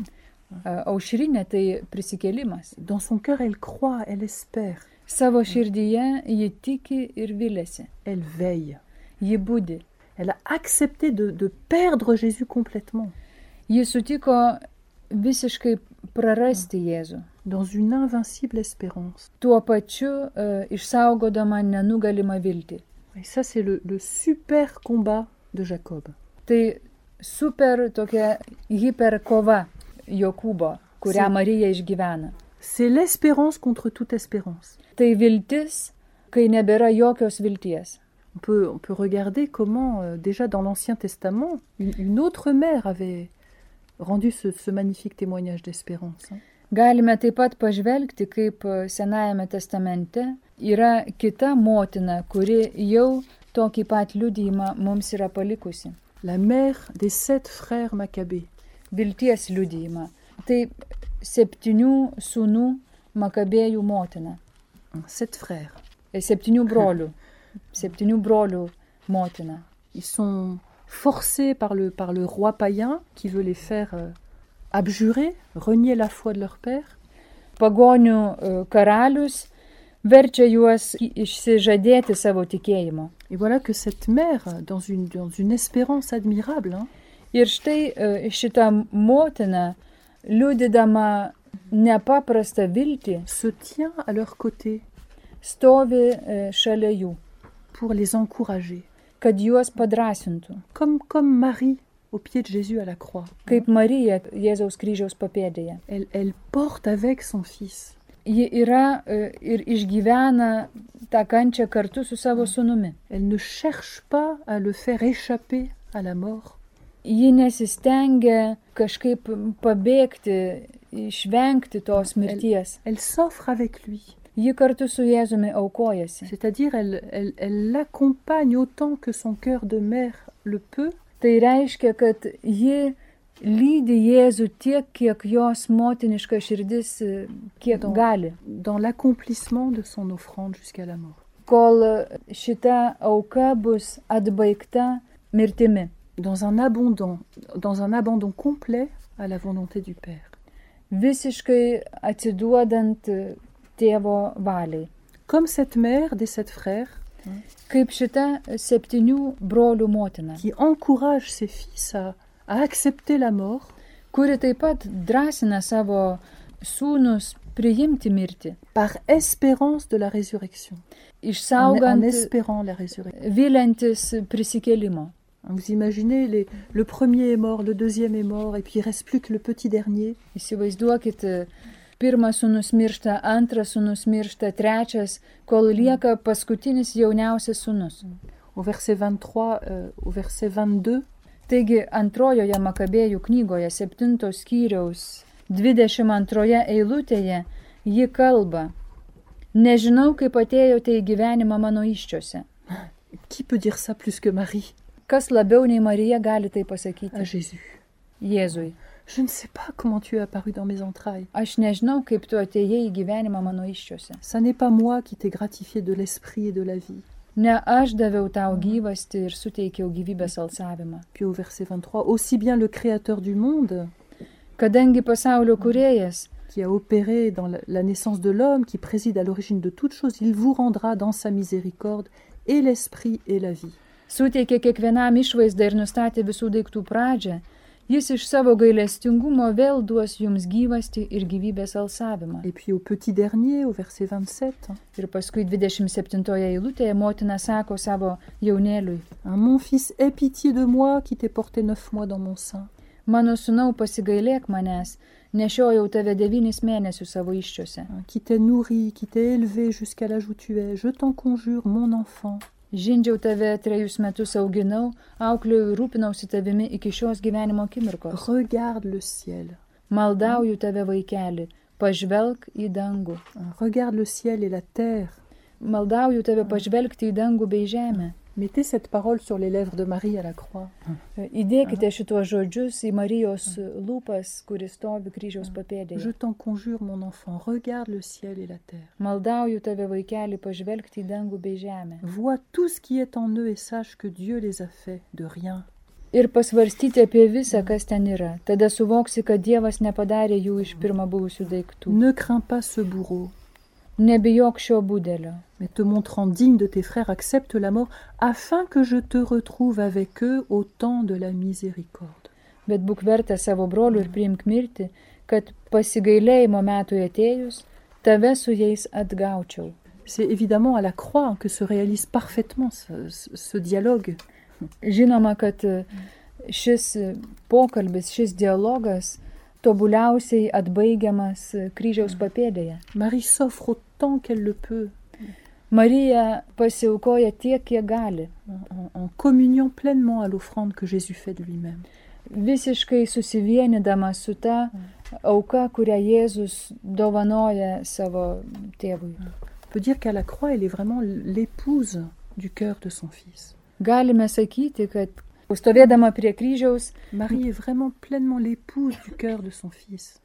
Aušrinė tai prisikėlimas. Dans son cœur, elle croit, elle espère. Savo širdyje ji tiki ir viliasi. Elle veille. Ji budi. Elle a accepté de, de perdre Jésus complètement. Ji sutiko visiškai prarasti Jėzų. Dans une invincible espérance. Tuo pačiu uh, išsaugodama nenugalimą viltį. Et ça, c'est le, le super combat de Jacob. Tai super tokia hiperkova Jokūbo, kurią Marija išgyvena. C'est l'espérance contre toute espérance. Tai viltis, kai nebėra jokios vilties. On peut, on peut regarder comment, euh, déjà dans l'Ancien Testament, une, une autre mère avait rendu ce, ce magnifique témoignage d'espérance. Hein. Galime taip pat pažvelgti, kaip Senajame testamente yra kita motina, kuri jau tokį pat liudijimą mums yra palikusi. La mère des sept frères Maccabées. Vilties liudijimą. Tai septynių sūnų Makabėjų motina. Sept frères. Septynių brolių. Septynių brolių motina. Ils sont forcés par le, par le roi païen qui veut les faire euh, abjurer, renier la foi de leur père. Pagonių uh, karalius verčia juos išsižadėti savo tikėjimo. Et voilà que cette mère, dans une, dans une espérance admirable, hein, ir štai uh, šita motina, liudydama nepaprastą viltį, se tient à leur côté, stovi uh, šalia jų, pour les encourager, kad juos padrasintų. Comme, comme Marie au pied de Jésus à la croix. Kaip Marija Jėzaus kryžiaus papėdėje. Elle, elle porte avec son fils. Ji yra uh, ir išgyvena tą kančią kartu su savo sūnumi. Elle ne cherche pas à le faire échapper à la mort. Ji nesistengia kažkaip pabėgti, išvengti tos mirties. Elle, elle s'offre avec lui. Ji kartu su Jėzumi aukojasi. C'est-à-dire, elle, elle, elle l'accompagne autant que son cœur de mère le peut. Tai reiškia, kad ji lydi Jėzų tiek, kiek jos motiniška širdis kiek dans, gali. Dans l'accomplissement de son offrande jusqu'à la mort. kol šita auka bus atbaigta mirtimi. Dans un abandon, dans un abandon complet à la volonté du Père. Visiškai atsiduodant tėvo valiai. Comme cette mère des sept frères, Kaip šita septynių brolių motina, qui encourage ses fils à, à accepter la mort, kuri taip pat drąsina savo sūnus priimti mirtį, par espérance de la résurrection, en, en išsaugant espérant la résurrection. vyliantis prisikėlimo. Vous imaginez, les, le premier est mort, le deuxième est mort, et puis il reste plus que le petit dernier. Įsivaizduokit, pirmas sūnus miršta, antras sūnus miršta, trečias, kol lieka paskutinis jauniausias sūnus. Au verset vingt-trois, euh, au verset vingt-deux, Taigi antrojoje Makabėjų knygoje septintos skyriaus dvidešimt antroje eilutėje ji kalba: Nežinau, kaip atėjote į gyvenimą mano įsčiose. qui peut dire ça plus que Marie Kas labiau nei Marija gali tai à pasakyti Jésus? Jėzui? Je ne sais pas comment tu es apparu dans mes entrailles. Aš nežinau, kaip tu atėjai į gyvenimą mano įsčiose. Ça n'est pas moi qui t'ai gratifié de l'esprit et de la vie. Ne aš daviau tau gyvastį ir suteikiau gyvybės alsavimą. Puis au verset vingt-trois, aussi bien le Créateur du monde, Kadangi pasaulio kūrėjas, qui a opéré dans la, la naissance de l'homme, qui préside à l'origine de toutes choses, il vous rendra dans sa miséricorde et l'esprit et la vie. suteikė kiekvienam išvaizdą ir nustatė visų daiktų pradžią, jis iš savo gailestingumo vėl duos jums gyvastį ir gyvybės alsavimą. Et puis au petit dernier, au verset vingt-sept, Ir paskui dvidešimt septintoje eilutėje motina sako savo jaunėliui: hein, mon fils, aie pitié de moi qui t'ai porté neuf mois dans mon sein. Mano sūnau, pasigailėk manęs, nešiojau tave devynis mėnesius savo iščiose. Hein, qui t'ai nourri, qui t'ai élevé jusqu'à l'âge où tu es. Je t'en conjure, mon enfant. Žindžiau tave trejus metus auginau, auklėjau ir rūpinausi tavimi iki šios gyvenimo akimirkos. Regarde le ciel. Maldauju tave, vaikeli, pažvelk į dangų. Hein, regarde le ciel et la terre. Maldauju tave pažvelgti į dangų bei žemę. Mettez cette parole sur les lèvres de Marie à la croix. Įdėkite šitos žodžius į Marijos lūpas, kuris stovi kryžiaus papėdėje. Je t'en conjure, mon enfant, regarde le ciel et la terre. Maldauju tave, vaikeli, pažvelgti į dangų bei žemę. Vois tout ce qui est en eux et sache que Dieu les a fait de rien. Ir pasvarstyti apie visą, kas ten yra. Tada suvoksi, kad Dievas nepadarė jų iš pirma buvusių daiktų. Ne crains pas ce bourreau, Nebijok šio budelio, mais te montrant digne de tes frères, accepte la mort, afin que je te retrouve avec eux au temps de la miséricorde. bet būk vertas savo brolių ir priimk mirtį, kad pasigailėjimo metui atėjus, tave su jais atgaučiau. C'est évidemment à la croix que se réalise parfaitement ce, ce, ce dialogue. Žinoma, kad šis pokalbis, šis dialogas tobuliausiai atbaigiamas kryžiaus papėdėje. Marie s'offre autant qu'elle le peut, Marija pasiaukoja tiek, kiek gali, en, en communiant pleinement à l'offrande que Jésus fait de lui-même. visiškai susivienydama su ta auka, kurią Jėzus dovanoja savo tėvui. On peut dire qu'à la croix, elle est vraiment l'épouse du cœur de son fils. Galime sakyti, kad stovėdama prie kryžiaus, Marie est vraiment pleinement l'épouse du cœur de son fils.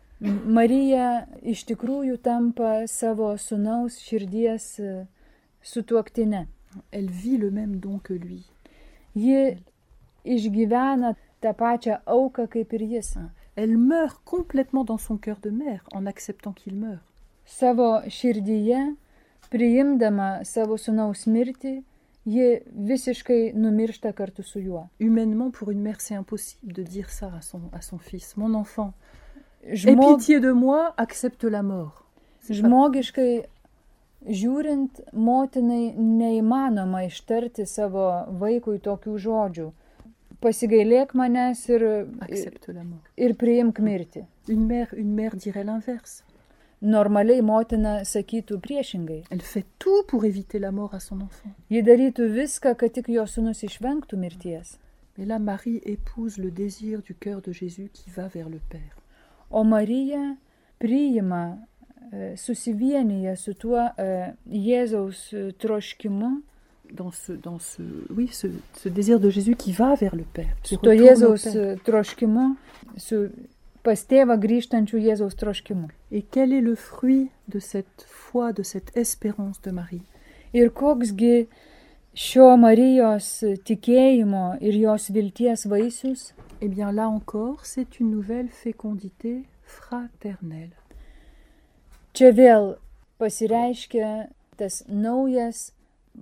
Marija iš tikrųjų tampa savo sūnaus širdies sutuoktinė. Elle vit le même don que lui. Ji išgyvena tą pačią auką kaip ir jis. Elle meurt complètement dans son cœur de mère en acceptant qu'il meurt. Savo širdyje, priimdama savo sūnaus mirtį, ji visiškai numiršta kartu su juo. Humainement, pour une mère, c'est impossible de dire ça à son, à son fils. Mon enfant, aie Žmog, pitié de moi, accepte la mort. C'est pas- žmogiškai žiūrint, motinai neįmanoma ištarti savo vaikui tokių žodžių. Pasigailėk manęs ir, Accepte la mort. ir priimk mirtį. Une mère, une mère dirait l'inverse. Normaliai motina sakytų priešingai. Elle fait tout pour éviter la mort à son enfant. Ji darytų viską, kad tik jo sūnus išvengtų mirties. Mais là, Marie épouse le désir du cœur de Jésus qui va vers le Père. O Marija priima, e, susivienyje su tuo e, Jėzaus e, troškimu, Dans ce, dans ce, oui, ce, ce désir de Jésus qui va vers le Père. Qui su tuo retourne au Jėzaus Père. e, troškimu, su pas tėvą grįžtančių Jėzaus troškimu. Et quel est le fruit de cette foi, de cette espérance de Marie? Ir koksgi šio Marijos tikėjimo ir jos vilties vaisius? Eh bien là encore, c'est une nouvelle fécondité fraternelle. Čia vėl pasireiškia tas naujas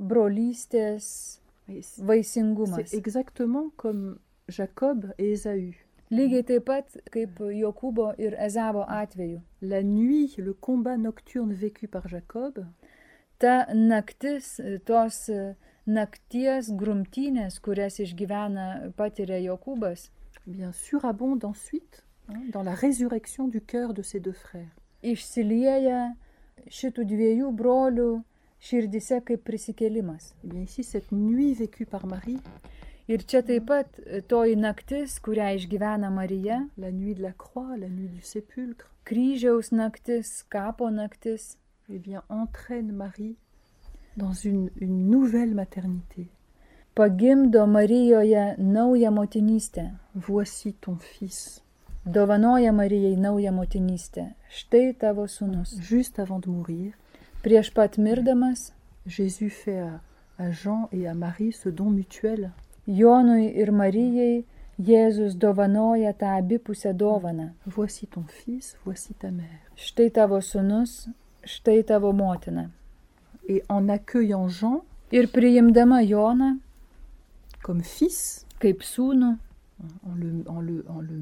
brolystės vaisingumas. C'est exactement comme Jacob et Ésaü. Lygiai taip pat kaip Jokūbo ir Ezavo atveju. La nuit, le combat nocturne vécu par Jacob, Ta naktis, tos nakties grumtynės, kurias išgyvena patiria Jokūbas, bien surabonde ensuite hein, dans la résurrection du cœur de ses deux frères. išsilieja šitų dviejų brolių širdise kaip prisikėlimas. Eh bien ici, cette nuit vécue par Marie, Ir čia taip pat toji naktis, kurią išgyvena Marija, la nuit de la croix, la nuit du sépulcre, kryžiaus naktis, kapo naktis, eh bien entraîne Marie dans une, une nouvelle maternité. pagimdo Marijoje naują motinystę, Voici ton fils. dovanoja Marijai naują motinystę. Štai tavo sūnus. Juste avant de mourir, Prieš pat mirdamas, Jésus fait à, à Jean et à Marie ce don mutuel. Jonui ir Marijai Jėzus dovanoja tą abipusę dovaną. Voici ton fils, voici ta mère. Štai tavo sūnus, štai tavo motina. Et en accueillant Jean Ir priimdama Joną comme fils, kaip sūnų, en le, en le, en le,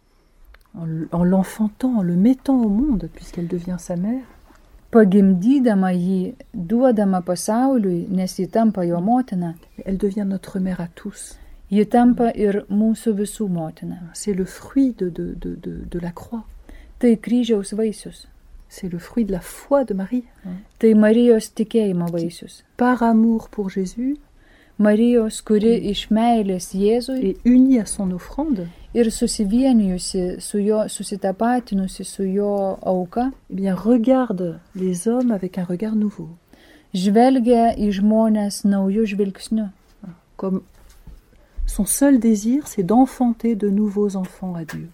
en le- en l'enfantant, en le mettant au monde, puisqu'elle devient sa mère, pagimdydama jį, duodama pasauliui, nes ji tampa jo motina, elle devient notre mère à tous. ji tampa ir mūsų visų motina. C'est le fruit de, de, de, de, de la croix. Tai kryžiaus vaisius. C'est le fruit de la foi de Marie. Tai Marijos tikėjimo vaisius. Par amour pour Jésus Marijos, kuri iš meilės Jėzui et unie à son offrande, ir susivienijusi su jo, susitapatinusi su jo auka, eh bien regarde les hommes avec un regard nouveau. žvelgia į žmonės naujų žvilgsnių. Comme son seul désir, c'est d'enfanter de nouveaux enfants à Dieu.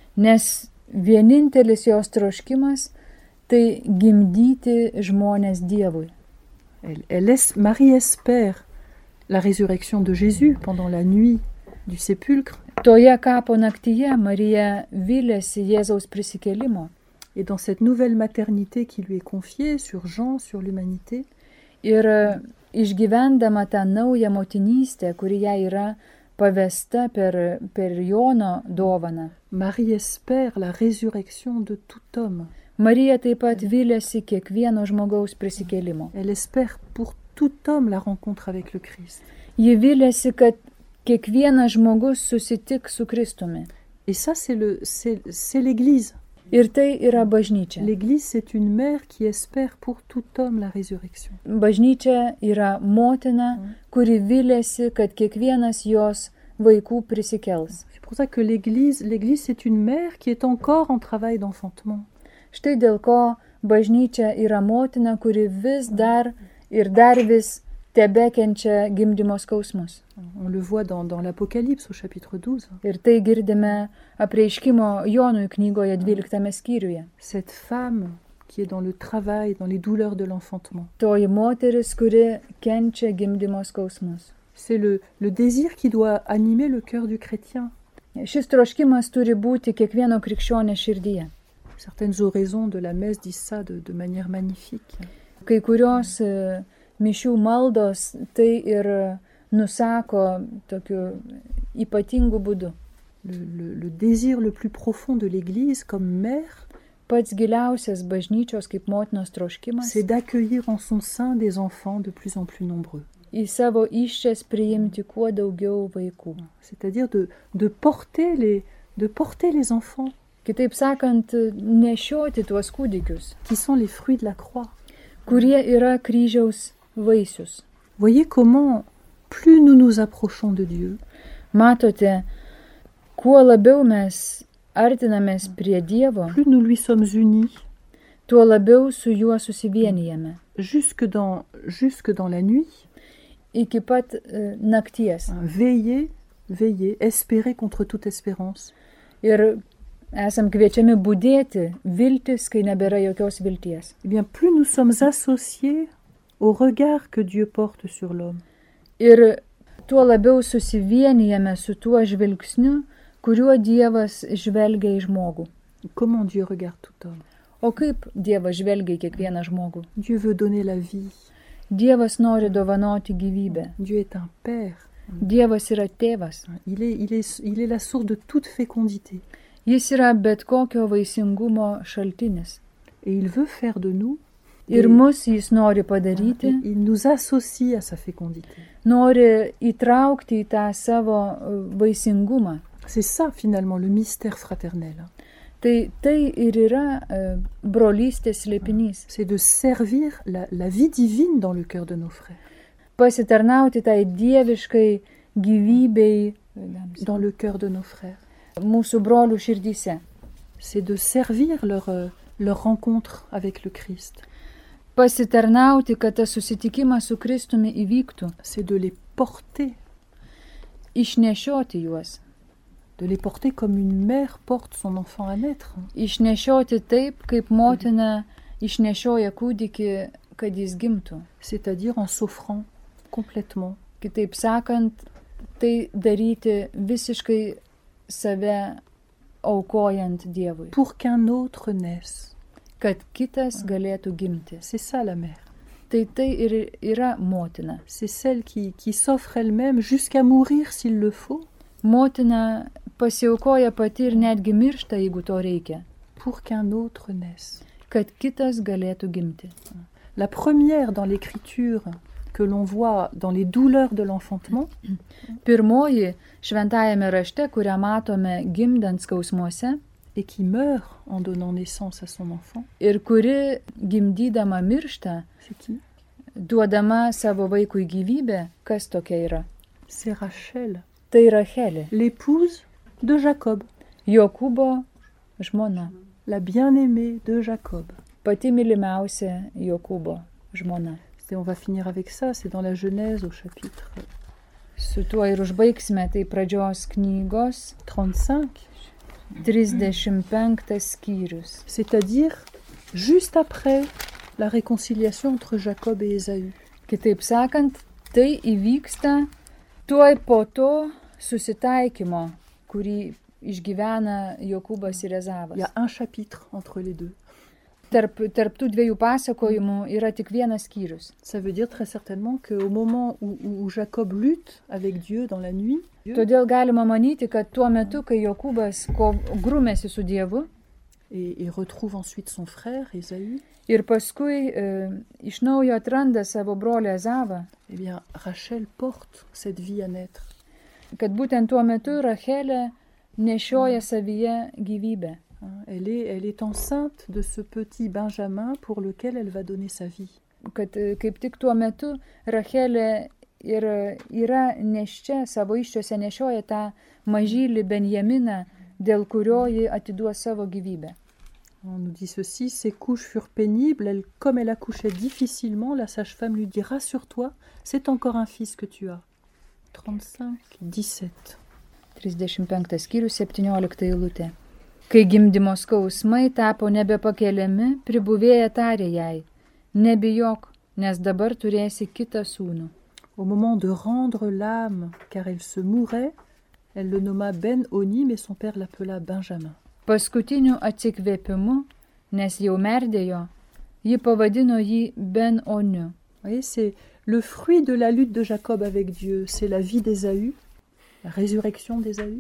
Nes vienintelis jos troškimas tai gimdyti žmonės Dievui. Elle, elle es, Marie espère la résurrection de Jésus pendant la nuit du sépulcre. Toje kapo naktyje Marija vylėsi Jėzaus prisikėlimo. Et dans cette nouvelle maternité qui lui est confiée sur Jean, sur l'humanité, Ir išgyvendama tą naują motinystę, kuri jai yra pavesta per, per Jono dovaną, Marie espère la résurrection de tout homme. Marija taip pat vylėsi kiekvieno žmogaus prisikėlimo. Elle espère pour tout homme la rencontre avec le Christ. Ji vylėsi, kad kiekvienas žmogus susitiks su Kristumi. Et ça, c'est le, c'est, c'est l'Église. Ir tai yra bažnyčia. L'Église, c'est une mère qui espère pour tout homme la résurrection. Bažnyčia yra motina, kuri vylėsi, kad kiekvienas jos vaikų prisikels. C'est pour ça que l'Église, l'Église, c'est une mère qui est encore en travail d'enfantement. Štai dėl ko bažnyčia yra motina, kuri vis dar ir dar vis tebekenčia gimdymo skausmus. On le voit dans, dans l'Apocalypse au chapitre douze. Ir tai girdime apreiškimo Jonui knygoje dvyliktame skyriuje. Cette femme qui est dans le travail, dans les douleurs de l'enfantement. Toji moteris, kuri kenčia gimdymo skausmus. C'est le, le désir qui doit animer le cœur du chrétien. Šis troškimas turi būti kiekvieno krikščionio širdyje. Certaines oraisons de la messe disent ça de, de manière magnifique. Kai kurios e, mišių maldos tai ir nusako tokiu ypatingu būdu. Le, le, le désir le plus profond de l'Église comme mère, Pats giliausias bažnyčios kaip motinos troškimas c'est d'accueillir en son sein des enfants de plus en plus nombreux. į savo įsčias priimti kuo daugiau vaikų. C'est-à-dire de, de, porter les, de porter les enfants Kitaip sakant, nešioti tuos kūdikius, qui sont les fruits de la croix. kurie yra kryžiaus vaisius. Voyez comment, plus nous nous approchons de Dieu, Matote, kuo labiau mes artinamės prie Dievo, plus nous lui sommes unis, tuo labiau su juo susivienijame. jusque dans, jusque dans la nuit, Iki pat e, nakties. hein, veiller, veiller, espérer contre toute espérance. Ir esam kviečiami budėti, viltis, kai nebėra jokios vilties. Eh bien, plus nous sommes associés au regard que Dieu porte sur l'homme. Ir tuo labiau susivienijame su tuo žvilgsniu, kuriuo Dievas žvelgia į žmogų. Comment Dieu regarde tout homme? O kaip Dievas žvelgia į kiekvieną žmogų? Dieu veut donner la vie. Dievas nori dovanoti gyvybę. Dieu est un père. Dievas yra tėvas. Il est, il est, il est la source de toute fécondité. Jis yra bet kokio vaisingumo šaltinis. Et il veut faire de nous. Ir mus jis nori padaryti. Il nous associe à sa fécondité. Nori įtraukti į tą savo vaisingumą. C'est ça finalement le mystère fraternel. Tai, tai ir yra uh, brolystės slėpinys. C'est de servir la, la vie divine dans le cœur de nos frères. Pasitarnauti tai dieviškai gyvybei dans le cœur de nos frères. Mūsų brolių širdyse. C'est de servir leur, leur rencontre avec le Christ. Pasitarnauti, kad tas susitikimas su Kristumi įvyktų. C'est de les porter. Išnešioti juos. De les porter comme une mère porte son enfant à naître. Išnešioti taip, kaip motina išnešioja kūdikį, kad jis gimtų. C'est-à-dire en s'offrant complètement. Kitaip sakant, tai daryti visiškai save aukojant Dievui. Pour qu'un autre naisse. Kad kitas galėtų gimti. C'est ça la mère. Tai tai ir yra motina. C'est celle qui, qui s'offre elle-même jusqu'à mourir s'il le faut. Motina pasiaukoja pati ir netgi miršta, jeigu to reikia. Pour qu'un autre naisse. Kad kitas galėtų gimti. La première dans l'écriture que l'on voit dans les douleurs de l'enfantement. Pirmoji šventajame rašte, kurią matome gimdant skausmuose. Et qui meurt en donnant naissance à son enfant. Ir kuri gimdydama miršta. C'est qui? Duodama savo vaikui gyvybę, kas tokia yra? C'est Rachel. Tai Rachelė. L'épouse de Jacob. Jokūbo žmona. La bien-aimée de Jacob. Pati mylimiausia Jokūbo žmona. Et on va finir avec ça, c'est dans la Genèse au chapitre. Su tuo ir užbaigsime, tai pradžios knygos. trente-cinq. trisdešimt penktas skyrius. C'est-à-dire juste après la réconciliation entre Jacob et Ésaü. Kitaip sakant, tai įvyksta tuoj po to susitaikymo, kurį išgyvena Jokūbas ir Ezavas. Il y a un chapitre entre les deux. Tarp, tarp tų dviejų pasakojimų yra tik vienas skyrius. Ça veut dire très certainement qu'au moment où, où Jacob lutte avec Dieu dans la nuit, todėl galima manyti, kad tuo metu, kai Jokūbas grumėsi su Dievu et, et retrouve ensuite son frère Ésaü, ir paskui e, iš naujo atranda savo brolį Ezavą, eh bien Rachel porte cette vie à naître. Kad būtent tuo metu Rachelė nešioja savyje gyvybę. Elle est, elle est enceinte de ce petit Benjamin pour lequel elle va donner sa vie. Kad kaip tik tuo metu Rachelė ir yra neščia, savo iščiose nešioja tą mažylį Benjaminą, dėl kurio ji atiduos savo gyvybę. On nous dit ceci, ses couches furent pénibles, elle, comme elle accouchait difficilement, la sage-femme lui dit, rassure-toi, c'est encore un fils que tu as. trente-cinq, dix-sept. trisdešimt penktas skyrius, septyniolikta eilutė. Kai gimdymo skausmai tapo nebepakeliami, pribuvėja tarė jai, nebijok, nes dabar turėsi kitą sūnų. Au moment de rendre l'âme, car elle se mourait, elle le nomma Ben-Oni, mais son père l'appela Benjamin. Paskutiniu atsikvėpimu, nes jau merdėjo, ji pavadino jį Ben-Oniu. Vous voyez, c'est le fruit de la lutte de Jacob avec Dieu, c'est la vie d'Ésaü, la résurrection d'Ésaü.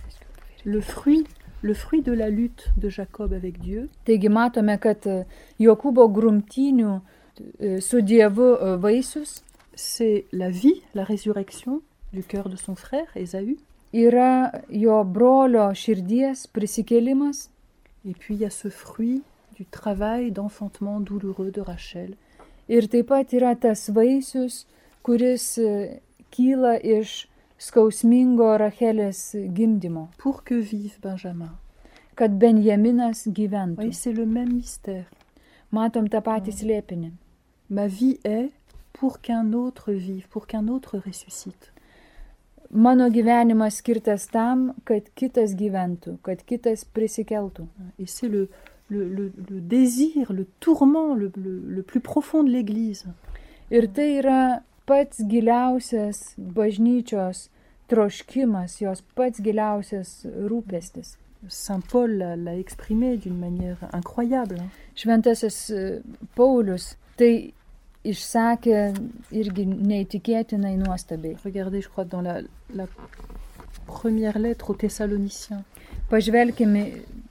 Le fruit, le fruit de la lutte de Jacob avec Dieu. Taigi matome, kad Jokūbo grumtynių su Dievu vaisius, c'est la vie, la résurrection du cœur de son frère, Ésaü. Yra jo brolio širdies prisikėlimas. Et puis il y a ce fruit du travail d'enfantement douloureux de Rachel. Ir taip pat yra tas vaisius, kuris kyla iš skausmingo Rachelės gimdymo. Pour que vive Benjamin. Kad Benjaminas gyventų. Oui, c'est le même mystère. Matom tą patį slėpinį. Ma vie est pour qu'un autre vive, pour qu'un autre ressuscite. Mano gyvenimas skirtas tam, kad kitas gyventų, kad kitas prisikeltų. Et c'est le, le, le, le désir, le tourment le, le, le plus profond de l'Église. Ir tai yra pats giliausias bažnyčios troškimas, jos pats giliausias rūpestis. Saint Paul l'a exprimé d'une manière incroyable. Šventasis Paulius tai išsakė irgi neįtikėtinai nuostabiai. Regardez, je crois, dans la, la première lettre aux Thessaloniciens. Pažvelkime,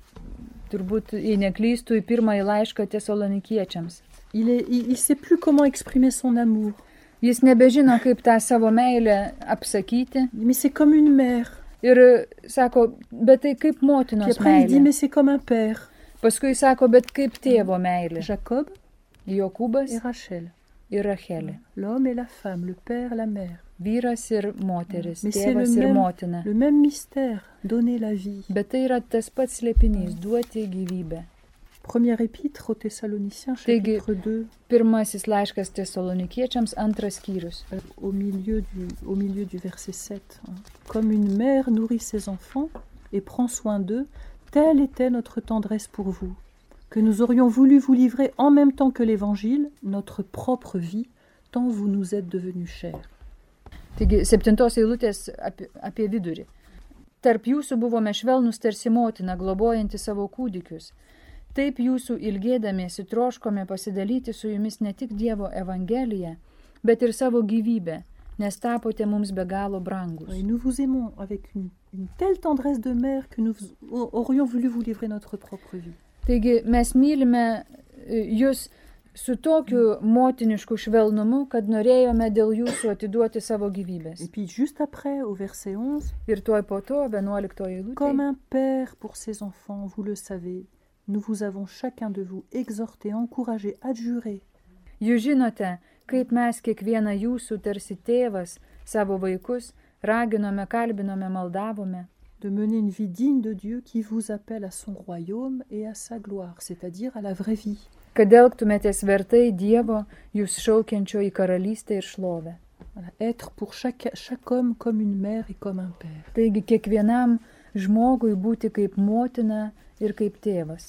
turbūt, jei neklystų, į pirmąjį laišką Tesalonikiečiams. Il est, il, il sait plus comment exprimer son amour. Jis nebežino, kaip tą savo meilę apsakyti. Mais c'est comme une mère. Ir sako, bet tai kaip motinos Puis après, il dit, meilė. mais c'est comme un père. Paskui sako, bet kaip tėvo meilė. Jacob Jokūbas et Rachel. ir Rachelė. L'homme et la femme, le père, la mère. Vyras ir moteris, Mais c'est le tėvas ir même, motina. le même mystère, donner la vie. Bet tai yra tas pats slėpinys, duoti gyvybę. Première épître aux Thessaloniciens, Taigi, chapitre deux, pirmasis laiškas Tesalonikiečiams, antras skyrius. euh, au, milieu du, au milieu du verset sept. hein. Comme une mère nourrit ses enfants et prend soin d'eux, telle était notre tendresse pour vous, que nous aurions voulu vous livrer en même temps que l'Évangile, notre propre vie, tant vous nous êtes devenus chers. Taigi, septintos eilutės apie, apie vidurį. Tarp jūsų buvome švelnus tarsi motina, globojanti savo kūdikius. Taip jūsų ilgėdamiesi troškome pasidalyti su jumis ne tik Dievo Evangeliją, bet ir savo gyvybę, nes tapote mums be galo brangus. Et nous vous aimons avec une, une telle tendresse de mère que nous vous- aurions voulu vous livrer notre propre vie. Taigi, mes mylime e, jūs su tokiu motinišku švelnumu, kad norėjome dėl jūsų atiduoti savo gyvybės. Et puis juste après, au verset onze, Ir tuoj po to, vienuoliktoji comme eilutė. un père pour ses enfants, vous le savez, nous vous avons chacun de vous exhorté, encouragé, adjuré Jūs žinote, kaip mes kiekvieną jūsų tarsi tėvas savo vaikus raginome, kalbinome, maldavome, de mener une vie digne de Dieu qui vous appelle à son royaume et à sa gloire, c'est-à-dire à la vraie vie. kad elgtumėtės vertai Dievo, jūs šaukiančio į karalystę ir šlovę. Voilà, être pour chaque, chaque homme comme une mère et comme un père. Taigi kiekvienam žmogui būti kaip motina ir kaip tėvas.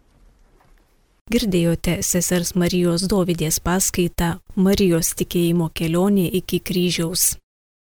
Girdėjote sesers Marijos Dovydės paskaitą Marijos tikėjimo kelionė iki kryžiaus.